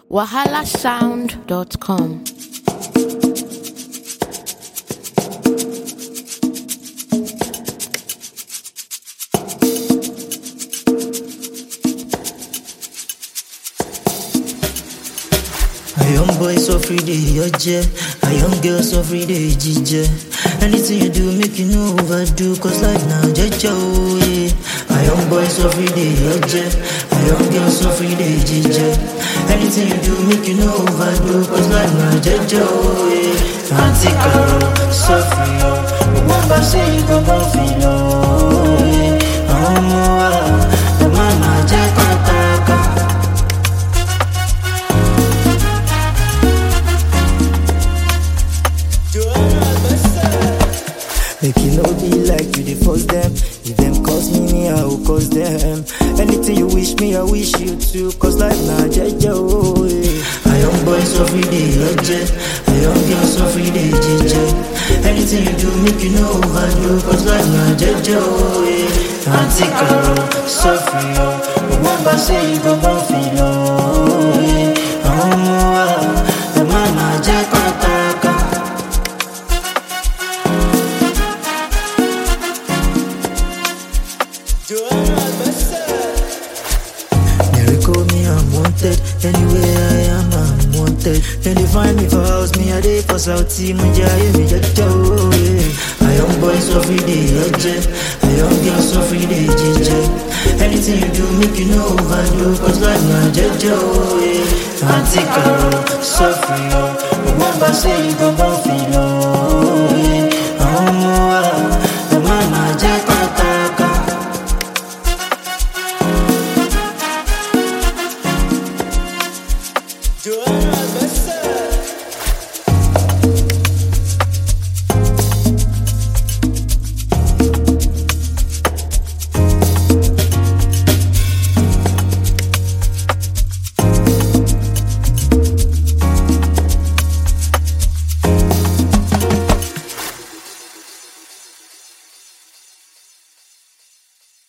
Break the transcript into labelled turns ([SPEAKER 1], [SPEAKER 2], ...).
[SPEAKER 1] wahalasound.com.
[SPEAKER 2] A young boy so free day, yoje. A young girl so free day, jije. Anything you do, make you no overdo. Cause life now, jeje, oh yeah. A young boy so free day, yoje. A young girl so free day, jije. Anything you do, make you no overdo. Cause life now, jeje, oh yeah. Auntie Carol, so free, oh. Remember, say you go born feel, oh yeah. The mama, jeje, make you no be like you dey force them. If them cause me, I will cause them. Anything you wish me, I wish you too. Cause life now, jeje, oh yeah. A young boy so free day, yoje. A young girl so free day, jeje. Anything you do, make you no overdo. Cause life now, jeje, oh yeah. Auntie Carol, so free, oh. Remember, say you go born feel, oh yeah. The mama, jeje, they call me unwanted. Anywhere I am, I'm wanted. Then they find me for house, me a day for Southie. Munja, me jaja, oh yeah. A young boy so free day, yoje. A young girl so free day, jeje. Anything you do, make you no overdo. Cause life now, jeje, oh yeah. Auntie Carol, so free, oh. Remember, say you go born feel, oh yeah.